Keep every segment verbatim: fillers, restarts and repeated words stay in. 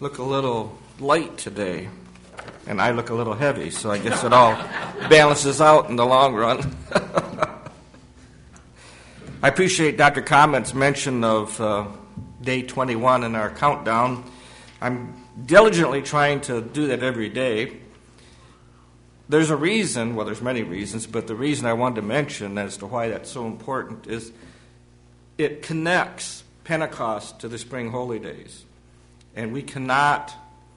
look a little light today, and I look a little heavy, so I guess it all balances out in the long run. I appreciate Doctor Comment's mention of uh, day twenty-one in our countdown. I'm diligently trying to do that every day. There's a reason, well, there's many reasons, but the reason I wanted to mention as to why that's so important is it connects Pentecost to the Spring Holy Days. And we cannot,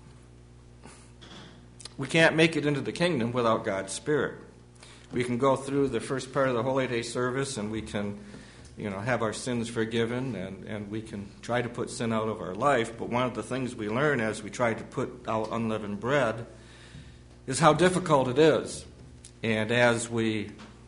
we can't make it into the kingdom without God's Spirit. We can go through the first part of the Holy Day service and we can, you know, have our sins forgiven and, and we can try to put sin out of our life. But one of the things we learn as we try to put out unleavened bread is how difficult it is. And as we,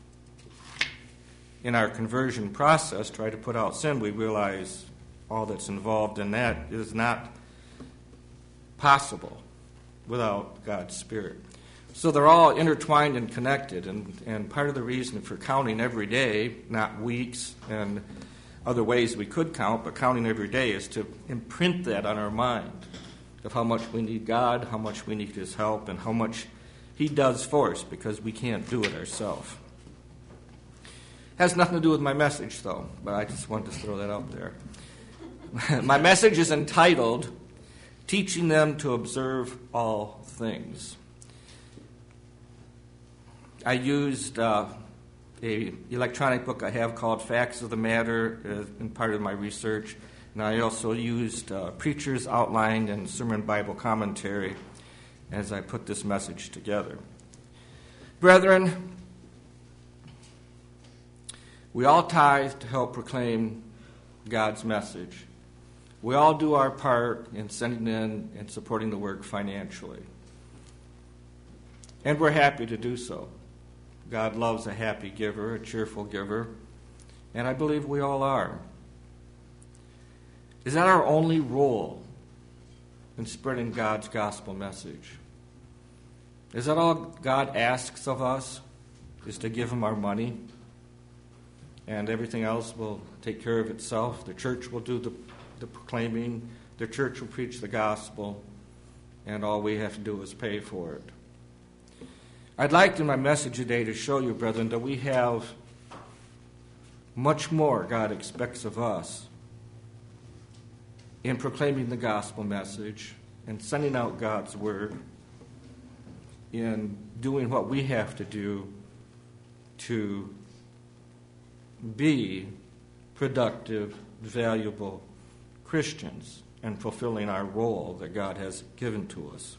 in our conversion process, try to put out sin, we realize all that's involved in that is not possible without God's Spirit. So they're all intertwined and connected, and, and part of the reason for counting every day, not weeks and other ways we could count, but counting every day is to imprint that on our mind of how much we need God, how much we need His help, and how much He does for us, because we can't do it ourselves. Has nothing to do with my message, though, but I just wanted to throw that out there. My message is entitled, Teaching Them to Observe All Things. I used uh, a electronic book I have called Facts of the Matter uh, in part of my research, and I also used uh, Preacher's Outline and Sermon Bible Commentary as I put this message together. Brethren, we all tithe to help proclaim God's message. We all do our part in sending in and supporting the work financially. And we're happy to do so. God loves a happy giver, a cheerful giver, and I believe we all are. Is that our only role in spreading God's gospel message? Is that all God asks of us, is to give Him our money, and everything else will take care of itself? The church will do the the proclaiming, the church will preach the gospel, and all we have to do is pay for it. I'd like in my message today to show you, brethren, that we have much more God expects of us in proclaiming the gospel message and sending out God's word, in doing what we have to do to be productive, valuable Christians and fulfilling our role that God has given to us.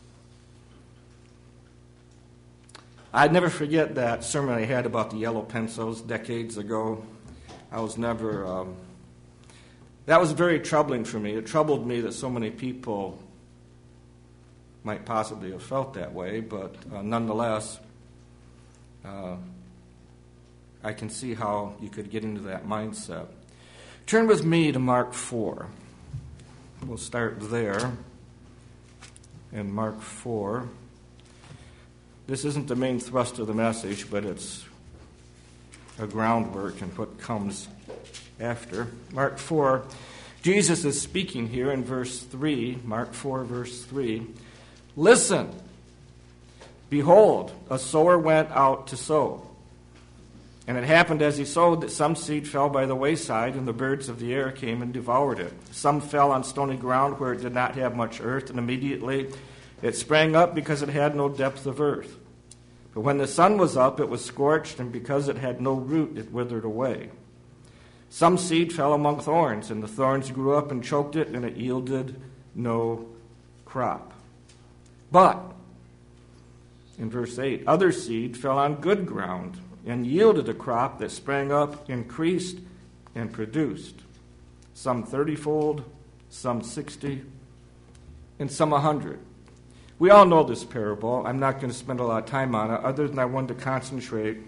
I'd never forget that sermon I had about the yellow pencils decades ago. I was never, um, that was very troubling for me. It troubled me that so many people might possibly have felt that way, but uh, nonetheless, uh, I can see how you could get into that mindset. Turn with me to Mark four. We'll start there in Mark four. This isn't the main thrust of the message, but it's a groundwork and what comes after. Mark four, Jesus is speaking here in verse three, Mark four, verse three. Listen, behold, a sower went out to sow. And it happened as he sowed that some seed fell by the wayside, and the birds of the air came and devoured it. Some fell on stony ground where it did not have much earth, and immediately it sprang up because it had no depth of earth. But when the sun was up, it was scorched, and because it had no root, it withered away. Some seed fell among thorns, and the thorns grew up and choked it, and it yielded no crop. But, in verse eight, other seed fell on good ground, and yielded a crop that sprang up, increased, and produced, some thirtyfold, some sixty, and some a hundred. We all know this parable. I'm not going to spend a lot of time on it, other than I wanted to concentrate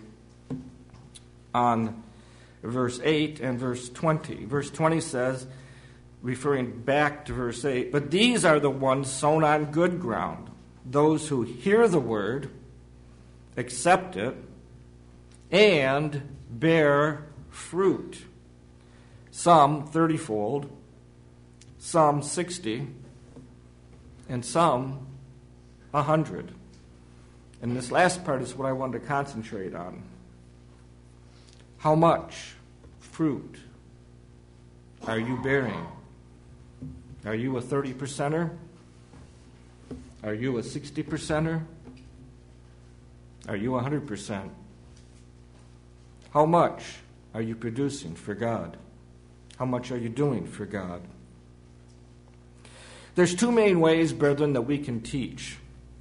on verse eight and verse twenty. Verse twenty says, referring back to verse eight, but these are the ones sown on good ground, those who hear the word, accept it, and bear fruit. Some thirtyfold, some sixty, and some a hundred. And this last part is what I wanted to concentrate on. How much fruit are you bearing? Are you a thirty percenter? Are you a sixty percenter? Are you a hundred percent? How much are you producing for God? How much are you doing for God? There's two main ways, brethren, that we can teach.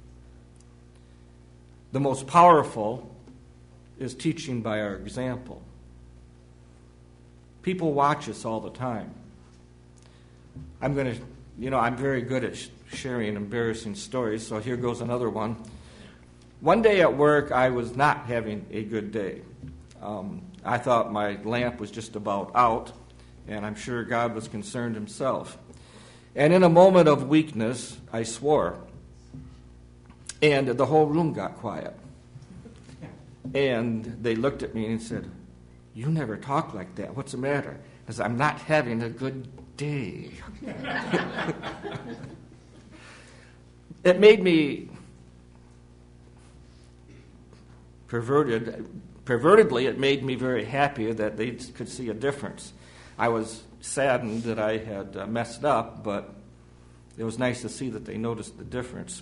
The most powerful is teaching by our example. People watch us all the time. I'm going to, you know, I'm very good at sh- sharing embarrassing stories, so here goes another one. One day at work, I was not having a good day. Um, I thought my lamp was just about out, and I'm sure God was concerned himself. And in a moment of weakness, I swore. And the whole room got quiet. And they looked at me and said, "You never talk like that. What's the matter?" I said, "I'm not having a good day." It made me perverted. Pervertedly, it made me very happy that they could see a difference. I was saddened that I had uh, messed up, but it was nice to see that they noticed the difference.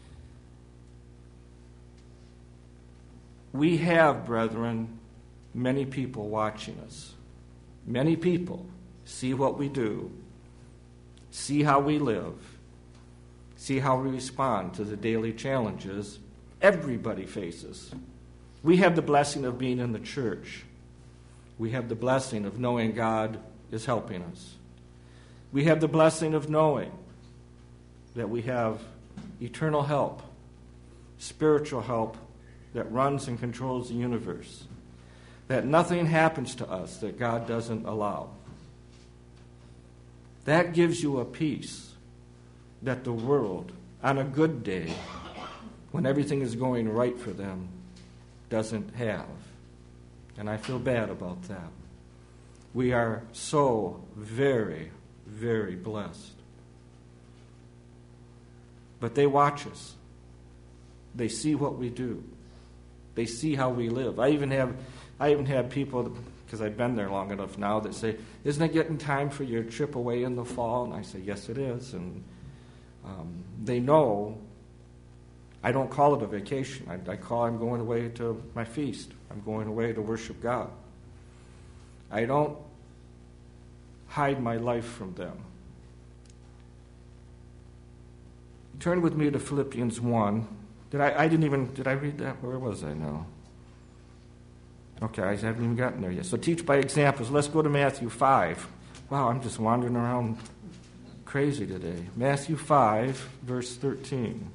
We have, brethren, many people watching us. Many people see what we do, see how we live, see how we respond to the daily challenges everybody faces. We have the blessing of being in the church. We have the blessing of knowing God is helping us. We have the blessing of knowing that we have eternal help, spiritual help that runs and controls the universe, that nothing happens to us that God doesn't allow. That gives you a peace that the world, on a good day, when everything is going right for them, doesn't have. And I feel bad about that. We are so very, very blessed. But they watch us. They see what we do. They see how we live. I even have, I even have people, because I've been there long enough now, that say, "Isn't it getting time for your trip away in the fall?" And I say, "Yes, it is." And um, they know I don't call it a vacation. I, I call I'm going away to my feast. I'm going away to worship God. I don't hide my life from them. Turn with me to Philippians one. Did I, I didn't even, did I read that? Where was I now? Okay, I haven't even gotten there yet. So teach by examples. Let's go to Matthew five. Wow, I'm just wandering around crazy today. Matthew five, verse thirteen.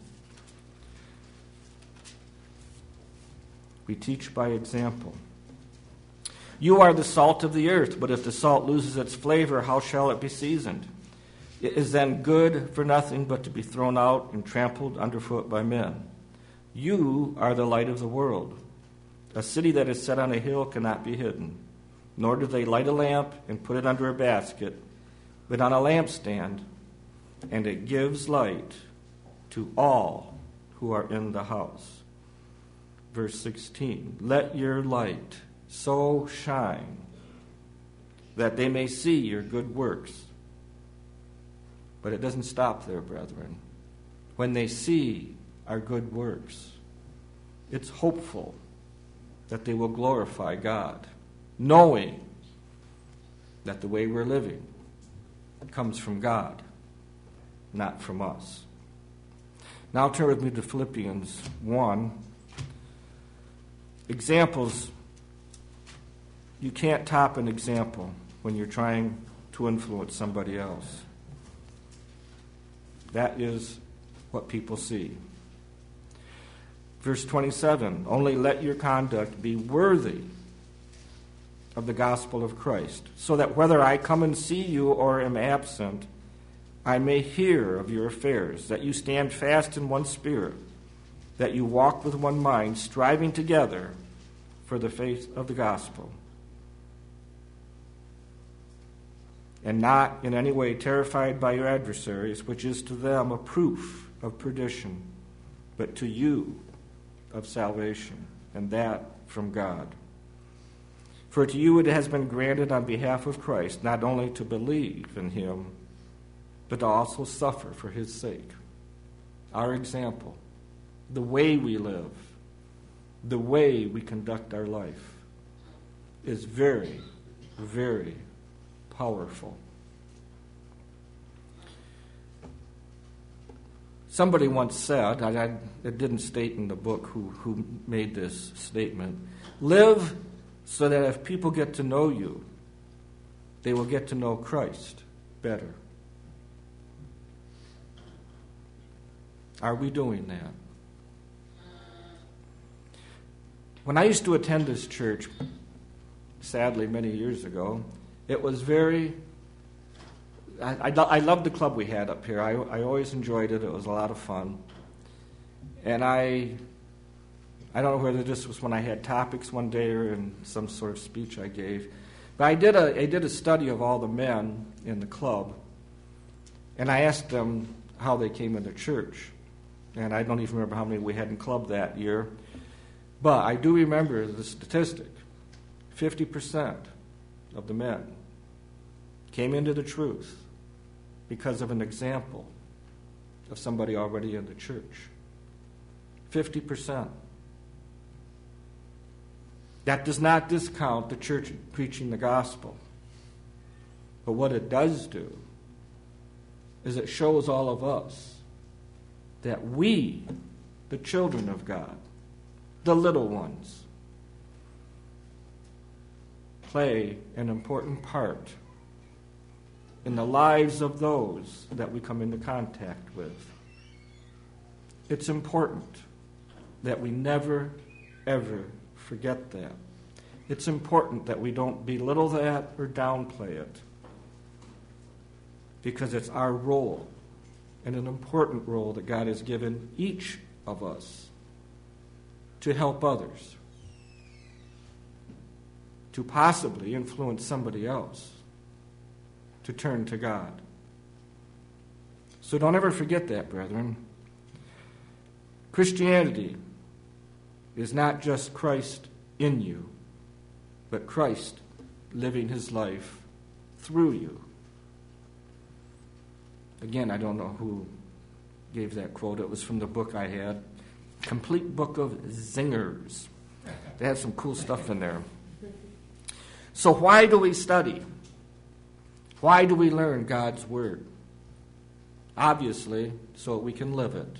We teach by example. "You are the salt of the earth, but if the salt loses its flavor, how shall it be seasoned? It is then good for nothing but to be thrown out and trampled underfoot by men. You are the light of the world. A city that is set on a hill cannot be hidden, nor do they light a lamp and put it under a basket, but on a lampstand, and it gives light to all who are in the house." Verse sixteen, "Let your light so shine that they may see your good works." But it doesn't stop there, brethren. When they see our good works, it's hopeful that they will glorify God, knowing that the way we're living comes from God, not from us. Now turn with me to Philippians one. Examples. You can't top an example when you're trying to influence somebody else. That is what people see. Verse twenty-seven, "Only let your conduct be worthy of the gospel of Christ, so that whether I come and see you or am absent, I may hear of your affairs, that you stand fast in one spirit, that you walk with one mind, striving together for the faith of the gospel." and not in any way terrified by your adversaries, which is to them a proof of perdition, but to you of salvation, and that from God. For to you it has been granted on behalf of Christ not only to believe in him, but to also suffer for his sake. Our example, the way we live, the way we conduct our life, is very, very powerful. Somebody once said, I, I, it didn't state in the book who, who made this statement, live so that if people get to know you, they will get to know Christ better. Are we doing that? When I used to attend this church, sadly many years ago, it was very, I, I, I loved the club we had up here. I, I always enjoyed it. It was a lot of fun. And I, I don't know whether this was when I had topics one day or in some sort of speech I gave, but I did a, I did a study of all the men in the club, and I asked them how they came into church. And I don't even remember how many we had in club that year, but I do remember the statistic. fifty percent of the men came into the truth because of an example of somebody already in the church. fifty percent. That does not discount the church preaching the gospel. But what it does do is it shows all of us that we, the children of God, the little ones, play an important part in the lives of those that we come into contact with. It's important that we never, ever forget that. It's important that we don't belittle that or downplay it, because it's our role, and an important role that God has given each of us to help others, to possibly influence somebody else to turn to God. So don't ever forget that, brethren. Christianity is not just Christ in you, but Christ living his life through you. Again, I don't know who gave that quote. It was from the book I had, Complete Book of Zingers. They had some cool stuff in there. So why do we study? Why do we learn God's Word? Obviously, so that we can live it.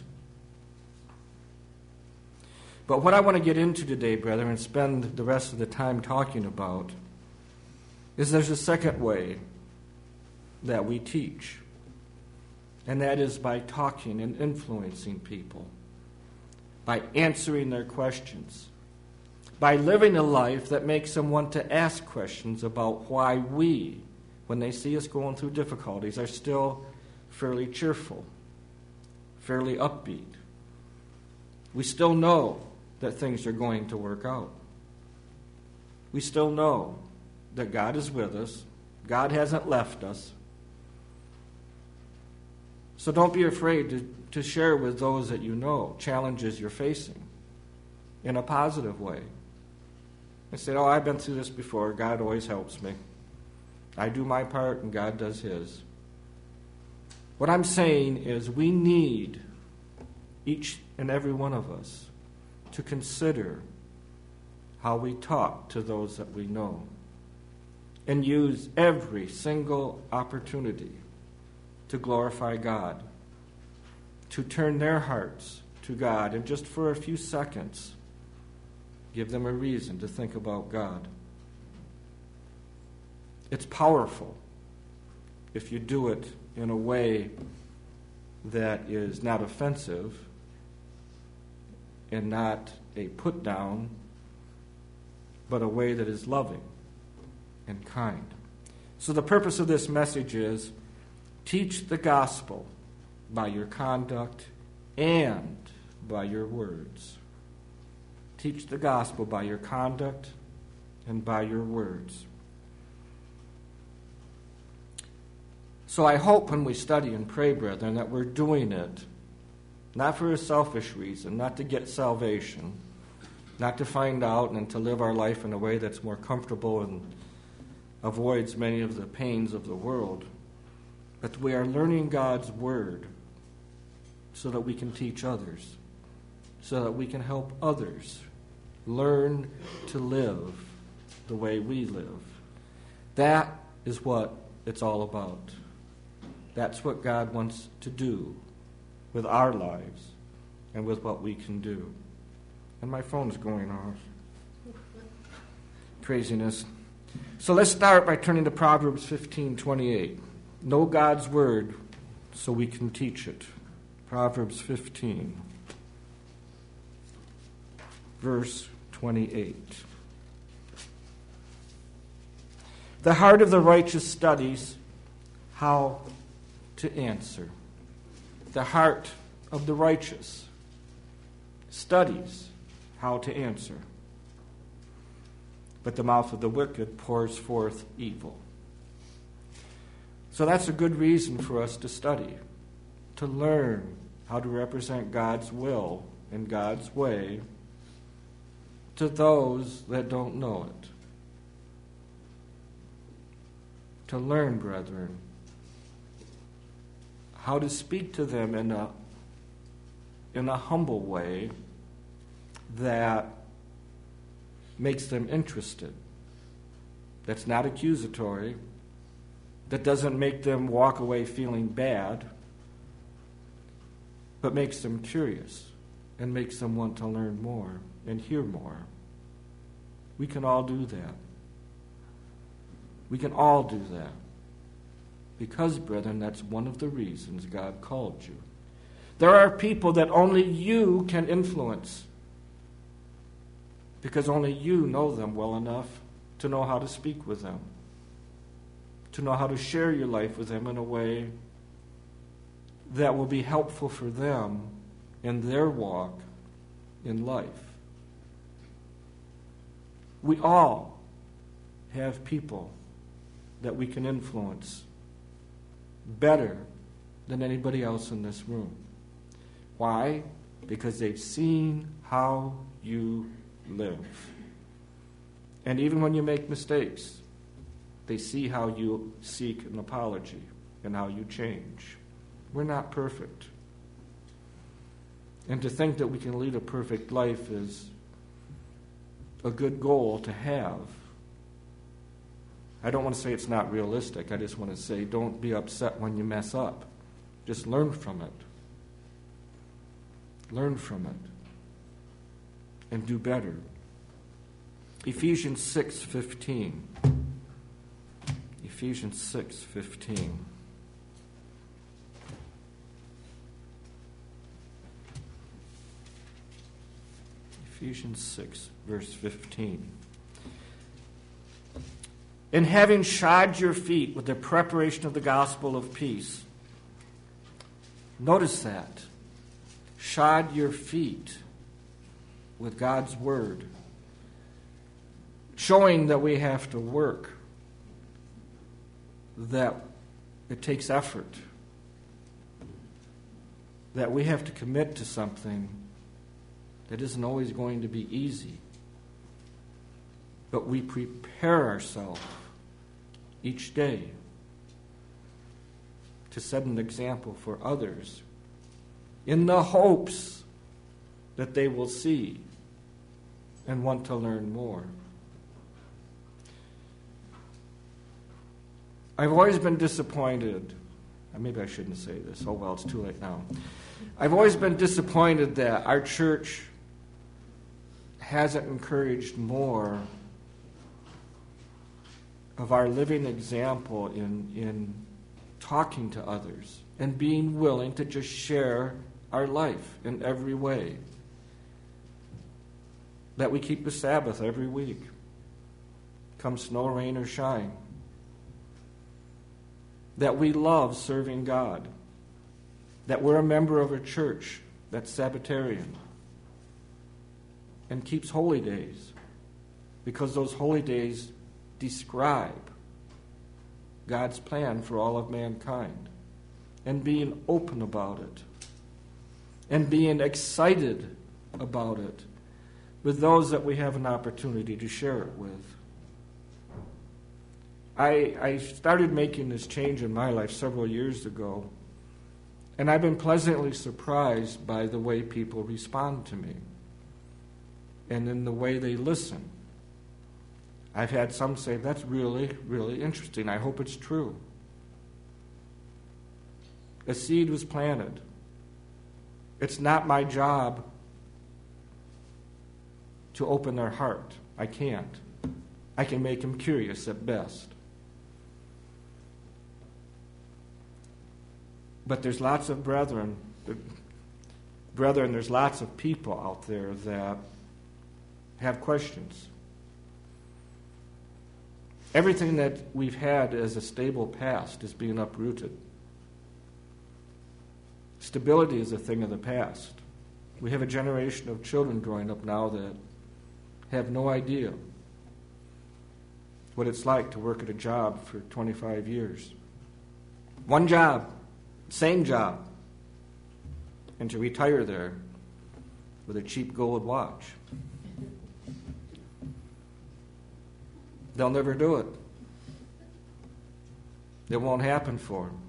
But what I want to get into today, brethren, and spend the rest of the time talking about, is there's a second way that we teach. And that is by talking and influencing people, by answering their questions, by living a life that makes them want to ask questions about why we, when they see us going through difficulties, are still fairly cheerful, fairly upbeat. We still know that things are going to work out. We still know that God is with us. God hasn't left us. So don't be afraid to, to share with those that you know challenges you're facing in a positive way. And say, oh, I've been through this before. God always helps me. I do my part and God does his. What I'm saying is we need, each and every one of us, to consider how we talk to those that we know and use every single opportunity to glorify God, to turn their hearts to God, and just for a few seconds, give them a reason to think about God. It's powerful if you do it in a way that is not offensive and not a put down, but a way that is loving and kind. So the purpose of this message is teach the gospel by your conduct and by your words. Teach the gospel by your conduct and by your words. So I hope when we study and pray, brethren, that we're doing it not for a selfish reason, not to get salvation, not to find out and to live our life in a way that's more comfortable and avoids many of the pains of the world, but we are learning God's Word so that we can teach others, so that we can help others learn to live the way we live. That is what it's all about. That's what God wants to do with our lives and with what we can do. And my phone is going off. Craziness. So let's start by turning to Proverbs fifteen twenty-eight. Know God's Word so we can teach it. Proverbs fifteen, verse twenty-eight. The heart of the righteous studies how to answer. The heart of the righteous studies how to answer. But the mouth of the wicked pours forth evil. So that's a good reason for us to study, to learn how to represent God's will and God's way to those that don't know it. To learn, brethren, how to speak to them in a in a humble way that makes them interested, that's not accusatory, that doesn't make them walk away feeling bad, but makes them curious and makes them want to learn more and hear more. We can all do that. We can all do that. Because, brethren, that's one of the reasons God called you. There are people that only you can influence, because only you know them well enough to know how to speak with them, to know how to share your life with them in a way that will be helpful for them in their walk in life. We all have people that we can influence better than anybody else in this room. Why? Because they've seen how you live. And even when you make mistakes, they see how you seek an apology and how you change. We're not perfect. And to think that we can lead a perfect life is a good goal to have. I don't want to say it's not realistic. I just want to say don't be upset when you mess up. Just learn from it. Learn from it. And do better. Ephesians six fifteen. Ephesians six fifteen. Ephesians six, verse fifteen. In having shod your feet with the preparation of the gospel of peace. Notice that. Shod your feet with God's word. Showing that we have to work. That it takes effort. That we have to commit to something that isn't always going to be easy. But we prepare ourselves each day to set an example for others in the hopes that they will see and want to learn more. I've always been disappointed. Maybe I shouldn't say this. Oh, well, it's too late now. I've always been disappointed that our church hasn't encouraged more of our living example in, in talking to others and being willing to just share our life in every way. That we keep the Sabbath every week, come snow, rain, or shine. That we love serving God. That we're a member of a church that's Sabbatarian and keeps holy days, because those holy days describe God's plan for all of mankind, and being open about it, and being excited about it with those that we have an opportunity to share it with. I, I started making this change in my life several years ago, and I've been pleasantly surprised by the way people respond to me and in the way they listen. I've had some say, that's really, really interesting. I hope it's true. A seed was planted. It's not my job to open their heart. I can't. I can make them curious at best. But there's lots of brethren, brethren, there's lots of people out there that have questions. Everything that we've had as a stable past is being uprooted. Stability is a thing of the past. We have a generation of children growing up now that have no idea what it's like to work at a job for twenty-five years. One job, same job, and to retire there with a cheap gold watch. They'll never do it. It won't happen for them.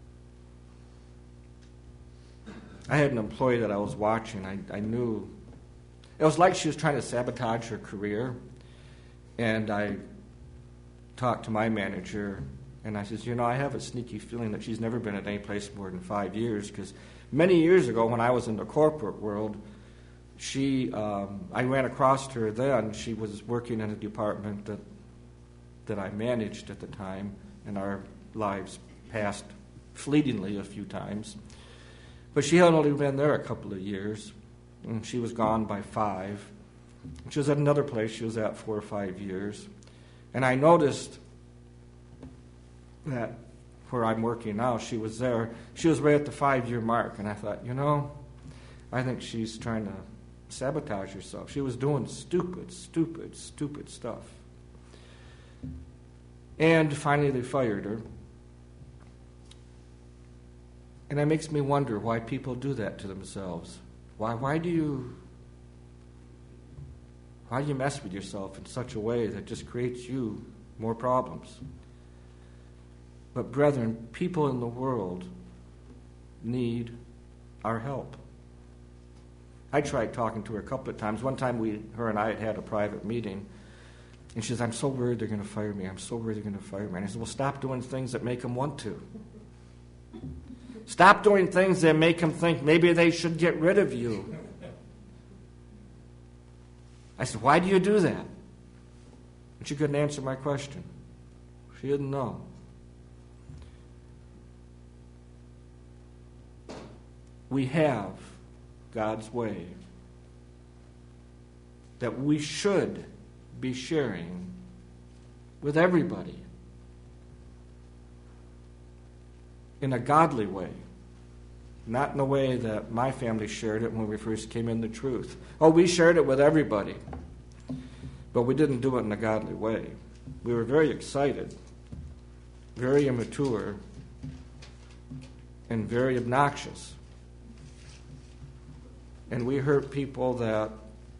I had an employee that I was watching. I, I knew. It was like she was trying to sabotage her career. And I talked to my manager, and I says, you know, I have a sneaky feeling that she's never been at any place more than five years, because many years ago when I was in the corporate world, she, um, I ran across her then. She was working in a department that that I managed at the time, and our lives passed fleetingly a few times. But she had only been there a couple of years, and she was gone by five. She was at another place she was at four or five years. And I noticed that where I'm working now, she was there. She was right at the five-year mark, and I thought, you know, I think she's trying to sabotage herself. She was doing stupid, stupid, stupid stuff. And finally they fired her. And it makes me wonder why people do that to themselves. Why why do you why do you mess with yourself in such a way that just creates you more problems? But brethren, people in the world need our help. I tried talking to her a couple of times. One time we her and I had had a private meeting. And she says, I'm so worried they're going to fire me. I'm so worried they're going to fire me. And I said, well, stop doing things that make them want to. Stop doing things that make them think maybe they should get rid of you. I said, why do you do that? And she couldn't answer my question. She didn't know. We have God's way that we should be sharing with everybody in a godly way, not in the way that my family shared it when we first came in the truth. Oh, we shared it with everybody, but we didn't do it in a godly way. We were very excited, very immature, and very obnoxious. And we hurt people that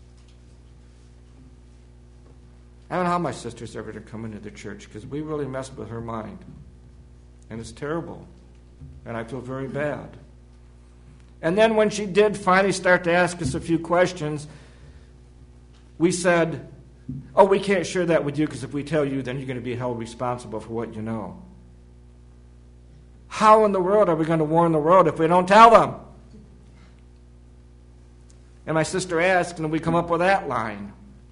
I don't know how my sister's ever to come into the church, because we really messed with her mind. And it's terrible. And I feel very bad. And then when she did finally start to ask us a few questions, we said, oh, we can't share that with you, because if we tell you, then you're going to be held responsible for what you know. How in the world are we going to warn the world if we don't tell them? And my sister asked, and we come up with that line.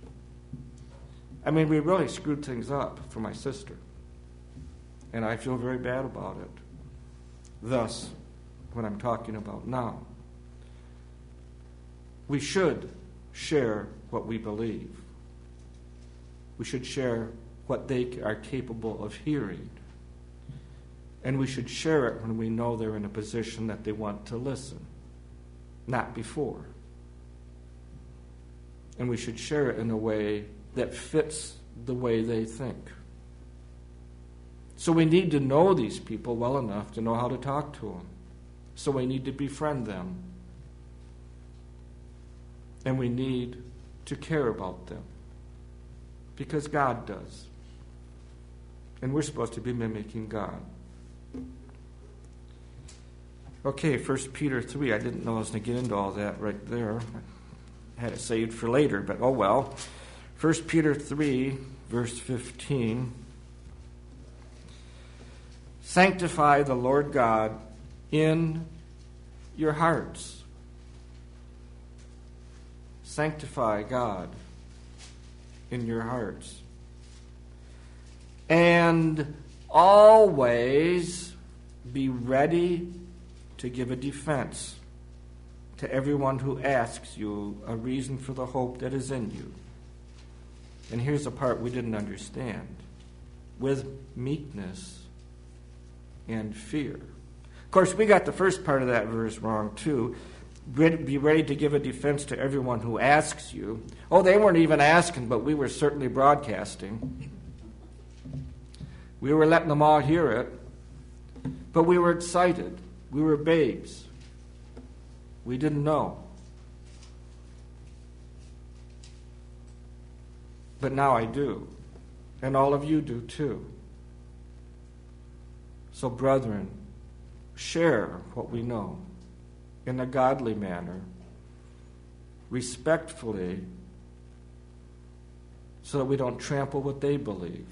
I mean, we really screwed things up for my sister. And I feel very bad about it. Thus, what I'm talking about now. We should share what we believe. We should share what they are capable of hearing. And we should share it when we know they're in a position that they want to listen, not before. And we should share it in a way that fits the way they think. So we need to know these people well enough to know how to talk to them. So we need to befriend them. And we need to care about them. Because God does. And we're supposed to be mimicking God. Okay, First Peter three. I didn't know I was going to get into all that right there. I had it saved for later, but oh well. First Peter three, verse fifteen. Sanctify the Lord God in your hearts. Sanctify God in your hearts. And always be ready to give a defense to everyone who asks you a reason for the hope that is in you. And here's the part we didn't understand. With meekness and fear. Of course, we got the first part of that verse wrong too. Be ready to give a defense to everyone who asks you. Oh, they weren't even asking, but we were certainly broadcasting. We were letting them all hear it. But we were excited. We were babes. We didn't know. But now I do. And all of you do too. So, brethren, share what we know in a godly manner, respectfully, so that we don't trample what they believe.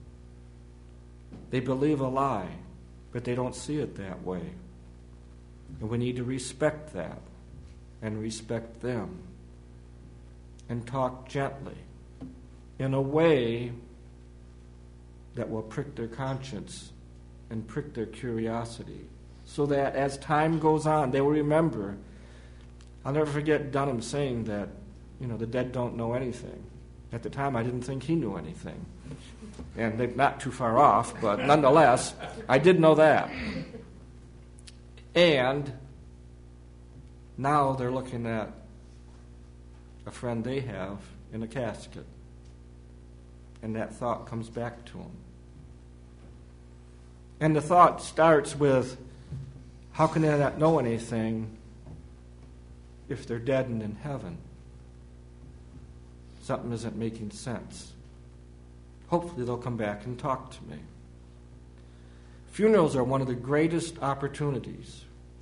They believe a lie, but they don't see it that way. And we need to respect that and respect them and talk gently in a way that will prick their conscience and prick their curiosity, so that as time goes on, they will remember. I'll never forget Dunham saying that, you know, the dead don't know anything. At the time, I didn't think he knew anything. And they're not too far off, but nonetheless, I did know that. And now they're looking at a friend they have in a casket. And that thought comes back to them. And the thought starts with, how can they not know anything if they're dead and in heaven? Something isn't making sense. Hopefully they'll come back and talk to me. Funerals are one of the greatest opportunities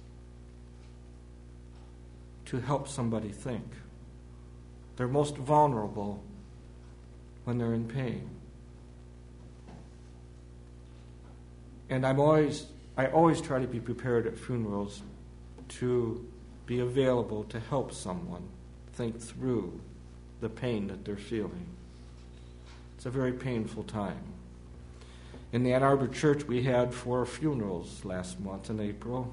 to help somebody think. They're most vulnerable when they're in pain. And I'm always, I always try to be prepared at funerals to be available to help someone think through the pain that they're feeling. It's a very painful time. In the Ann Arbor church, we had four funerals last month in April.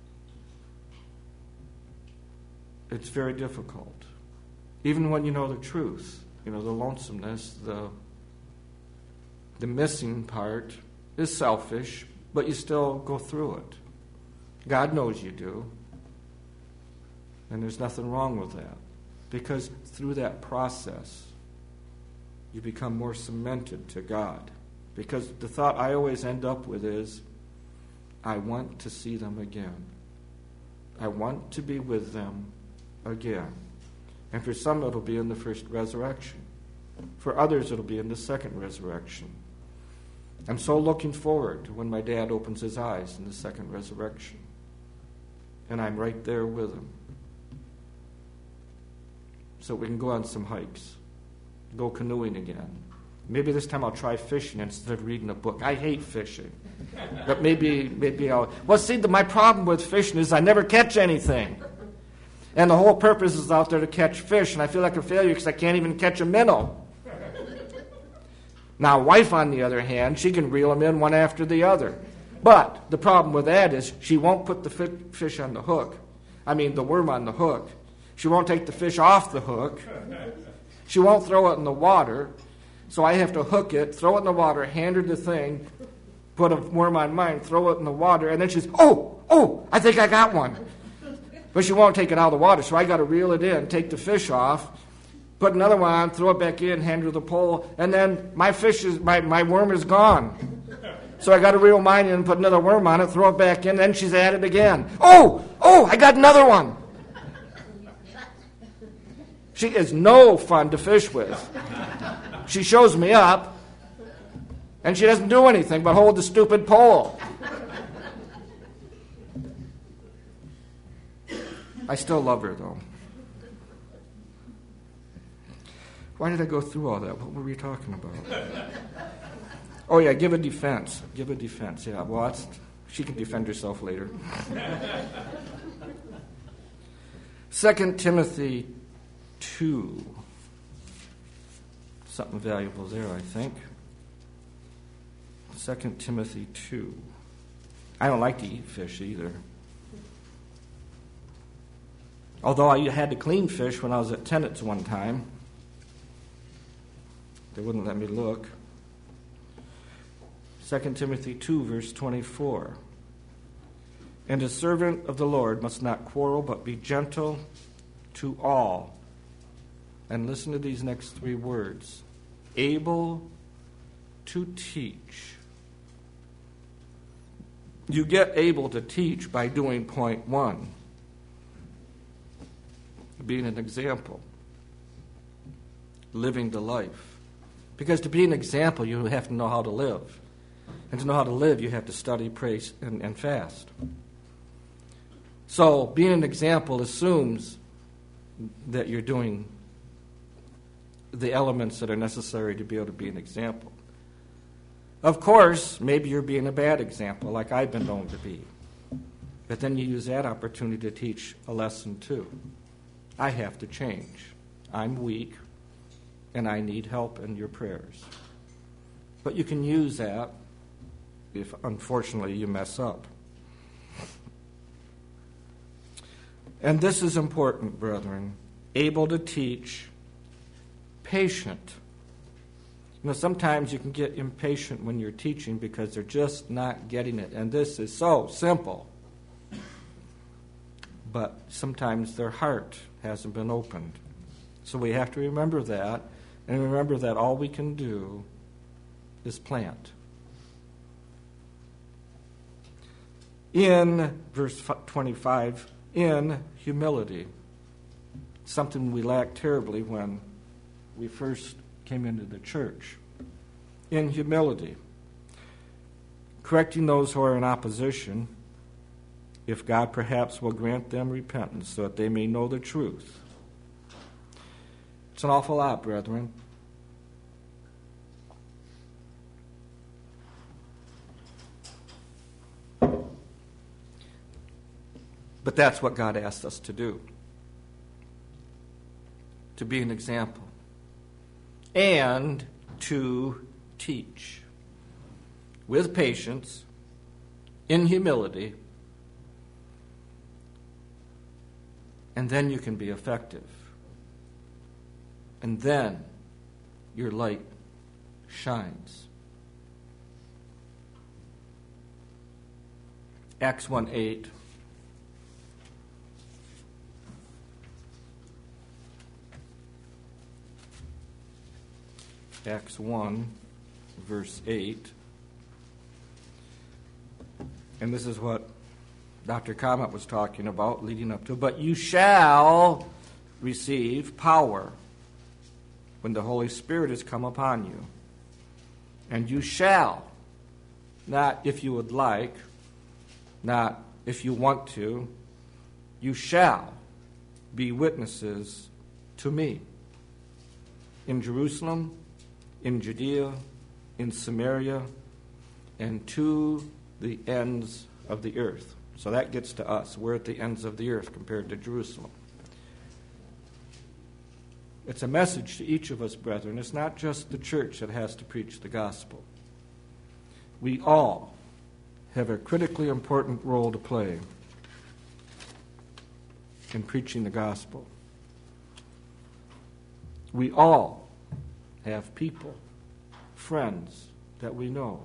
It's very difficult. Even when you know the truth, you know, the lonesomeness, the, the missing part is selfish, but you still go through it. God knows you do. And there's nothing wrong with that. Because through that process, you become more cemented to God. Because the thought I always end up with is, I want to see them again. I want to be with them again. And for some, it'll be in the first resurrection. For others, it'll be in the second resurrection. I'm so looking forward to when my dad opens his eyes in the second resurrection. And I'm right there with him. So we can go on some hikes. Go canoeing again. Maybe this time I'll try fishing instead of reading a book. I hate fishing. But maybe maybe I'll... Well, see, the, my problem with fishing is I never catch anything. And the whole purpose is out there to catch fish. And I feel like a failure because I can't even catch a minnow. Now, wife, on the other hand, she can reel them in one after the other. But the problem with that is she won't put the fish on the hook. I mean, the worm on the hook. She won't take the fish off the hook. She won't throw it in the water. So I have to hook it, throw it in the water, hand her the thing, put a worm on mine, throw it in the water, and then she's, oh, oh, I think I got one. But she won't take it out of the water, so I got to reel it in, take the fish off, put another one on, throw it back in, hand her the pole, and then my fish is, my, my worm is gone. So I got to reel mine in and put another worm on it, throw it back in, then she's at it again. Oh, oh, I got another one. She is no fun to fish with. She shows me up, and she doesn't do anything but hold the stupid pole. I still love her, though. Why did I go through all that? What were we talking about? Oh, yeah, give a defense. Give a defense, yeah. Well, that's, she can defend herself later. Second Timothy two. Something valuable there, I think. Second Timothy two. I don't like to eat fish either. Although I had to clean fish when I was at Tennett's one time. They wouldn't let me look. Second Timothy two, verse twenty-four. And a servant of the Lord must not quarrel, but be gentle to all. And listen to these next three words. Able to teach. You get able to teach by doing point one. Being an example. Living the life. Because to be an example, you have to know how to live. And to know how to live, you have to study, pray, and, and fast. So, being an example assumes that you're doing the elements that are necessary to be able to be an example. Of course, maybe you're being a bad example, like I've been known to be. But then you use that opportunity to teach a lesson too. I have to change. I'm weak, and I need help in your prayers. But you can use that if, unfortunately, you mess up. And this is important, brethren. Able to teach, patient. You know, sometimes you can get impatient when you're teaching because they're just not getting it. And this is so simple. But sometimes their heart hasn't been opened. So we have to remember that, and remember that all we can do is plant. In verse twenty-five, in humility, something we lacked terribly when we first came into the church. In humility, correcting those who are in opposition, if God perhaps will grant them repentance so that they may know the truth. It's an awful lot, brethren. But that's what God asked us to do. To be an example. And to teach. With patience, in humility, and then you can be effective. And then your light shines. Acts one eight. Acts one, verse eight. And this is what Doctor Comet was talking about leading up to. But you shall receive power when the Holy Spirit has come upon you. And you shall, not if you would like, not if you want to, you shall be witnesses to me in Jerusalem, in Judea, in Samaria, and to the ends of the earth. So that gets to us. We're at the ends of the earth compared to Jerusalem. It's a message to each of us, brethren. It's not just the church that has to preach the gospel. We all have a critically important role to play in preaching the gospel. We all have people, friends that we know,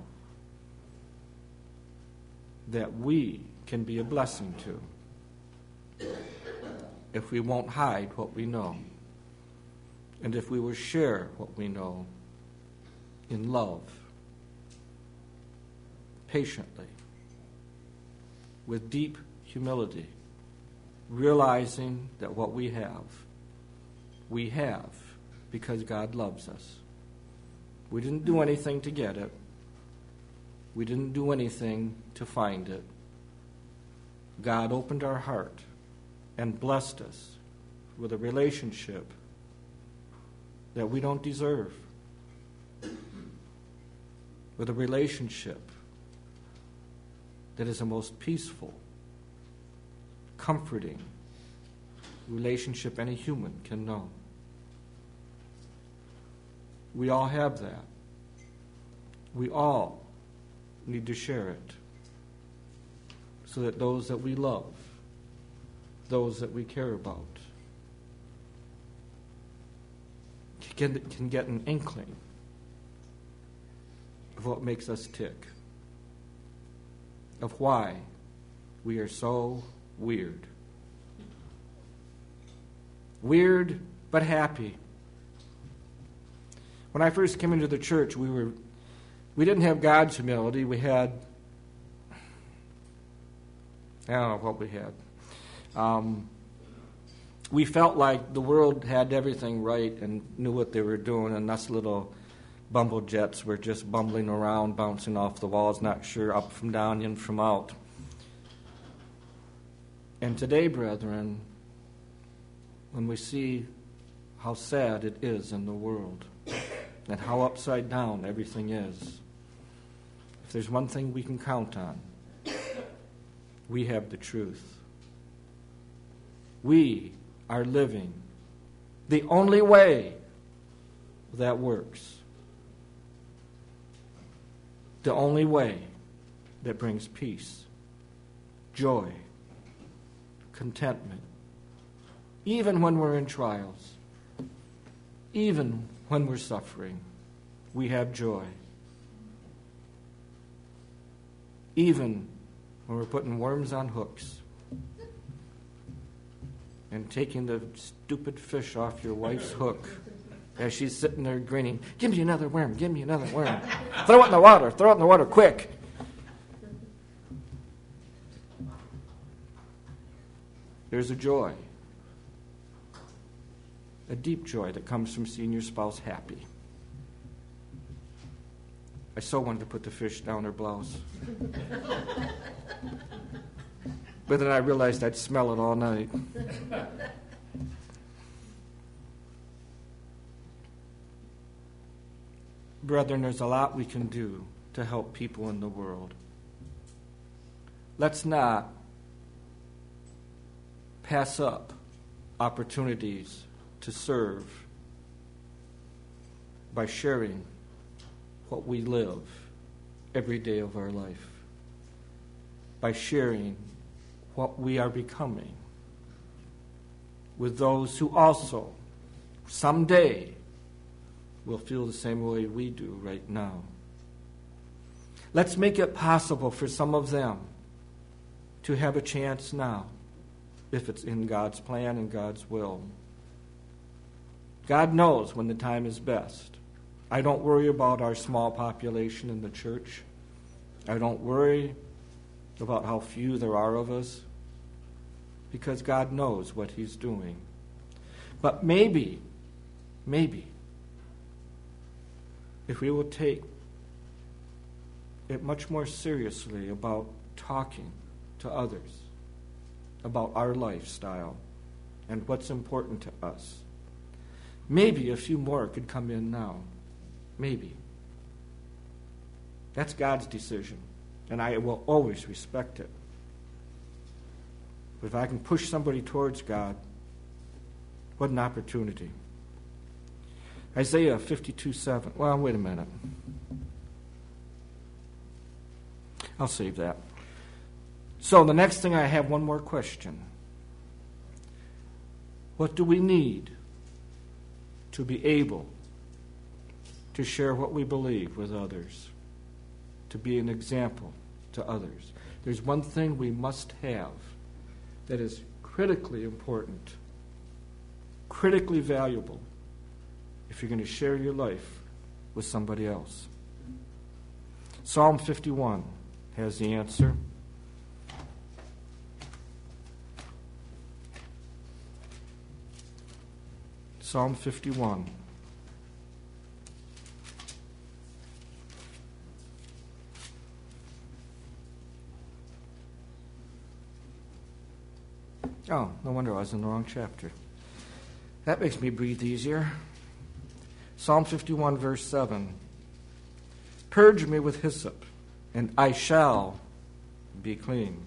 that we can be a blessing to if we won't hide what we know, and if we will share what we know in love. patiently, with deep humility, realizing that what we have, we have because God loves us. We didn't do anything to get it. We didn't do anything to find it. God opened our heart and blessed us with a relationship that we don't deserve, with a relationship that is the most peaceful, comforting relationship any human can know. We all have that. We all need to share it so that those that we love, those that we care about, can, can get an inkling of what makes us tick, of why we are so weird. Weird but happy. When I first came into the church, we were we didn't have God's humility. We had, I don't know what we had. Um, we felt like the world had everything right and knew what they were doing, and us little bumblejets were just bumbling around, bouncing off the walls, not sure up from down, in from out. And today, brethren, when we see how sad it is in the world and how upside down everything is, if there's one thing we can count on, we have the truth. We are living the only way that works, the only way that brings peace, joy, contentment, even when we're in trials, even when we're suffering, we have joy. Even when we're putting worms on hooks and taking the stupid fish off your wife's hook as she's sitting there grinning, give me another worm, give me another worm. Throw it in the water, throw it in the water, quick. There's a joy, a deep joy that comes from seeing your spouse happy. I so wanted to put the fish down her blouse. But then I realized I'd smell it all night. Brethren, there's a lot we can do to help people in the world. Let's not pass up opportunities to serve by sharing what we live every day of our life, by sharing what we are becoming with those who also someday will feel the same way we do right now. Let's make it possible for some of them to have a chance now, if it's in God's plan and God's will. God knows when the time is best. I don't worry about our small population in the church. I don't worry about how few there are of us, because God knows what He's doing. But maybe, maybe, if we will take it much more seriously about talking to others about our lifestyle and what's important to us, maybe a few more could come in now. Maybe. That's God's decision, and I will always respect it. But if I can push somebody towards God, what an opportunity. Isaiah fifty-two seven. Well, wait a minute. I'll save that. So the next thing, I have one more question. What do we need to be able to share what we believe with others, to be an example to others? There's one thing we must have that is critically important, critically valuable, if you're going to share your life with somebody else. Psalm fifty-one, has the answer. Psalm fifty-one. Oh, no wonder I was in the wrong chapter. That makes me breathe easier. Psalm fifty-one, verse seven. Purge me with hyssop, and I shall be clean.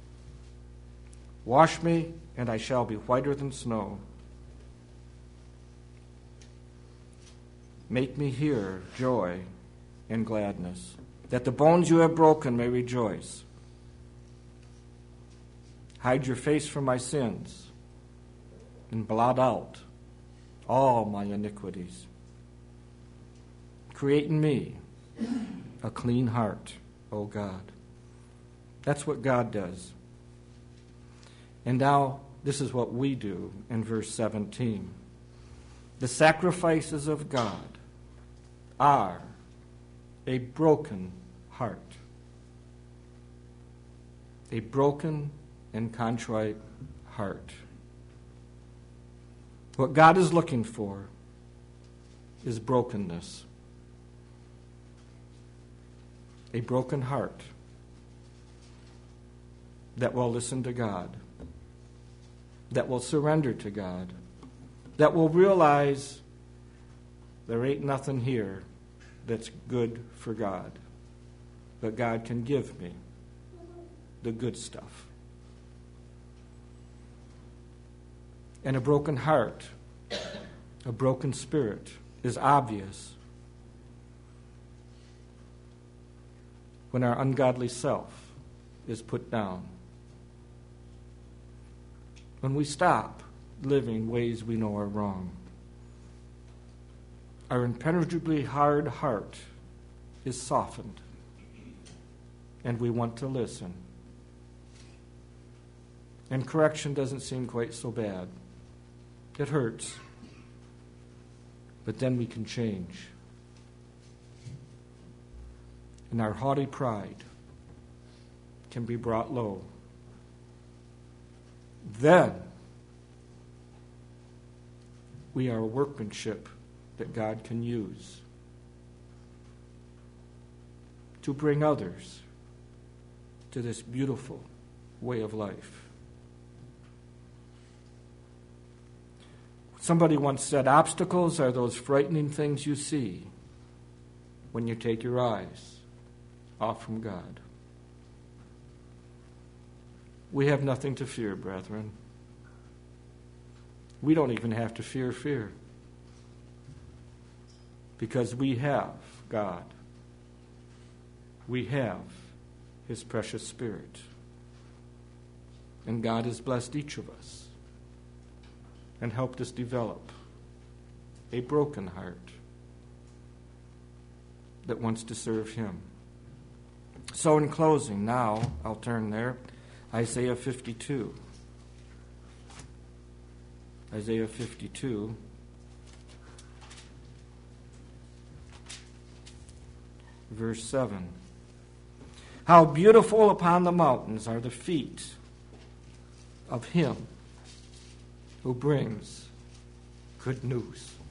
Wash me, and I shall be whiter than snow. Make me hear joy and gladness, that the bones you have broken may rejoice. Hide your face from my sins, and blot out all my iniquities. Create in me a clean heart, O God. That's what God does. And now, this is what we do in verse seventeen. The sacrifices of God are a broken heart. A broken and contrite heart. What God is looking for is brokenness. A broken heart that will listen to God, that will surrender to God, that will realize there ain't nothing here that's good for God, but God can give me the good stuff. And a broken heart, a broken spirit is obvious when our ungodly self is put down. When we stop living ways we know are wrong. Our impenetrably hard heart is softened, and we want to listen. And correction doesn't seem quite so bad. It hurts, but then we can change. And our haughty pride can be brought low. Then we are a workmanship that God can use to bring others to this beautiful way of life. Somebody once said, obstacles are those frightening things you see when you take your eyes off from God. We have nothing to fear, brethren. We don't even have to fear fear, because we have God. We have His precious Spirit. And God has blessed each of us and helped us develop a broken heart that wants to serve Him. So in closing, now I'll turn there, Isaiah fifty-two. Isaiah fifty-two. Verse seven. How beautiful upon the mountains are the feet of him who brings good news.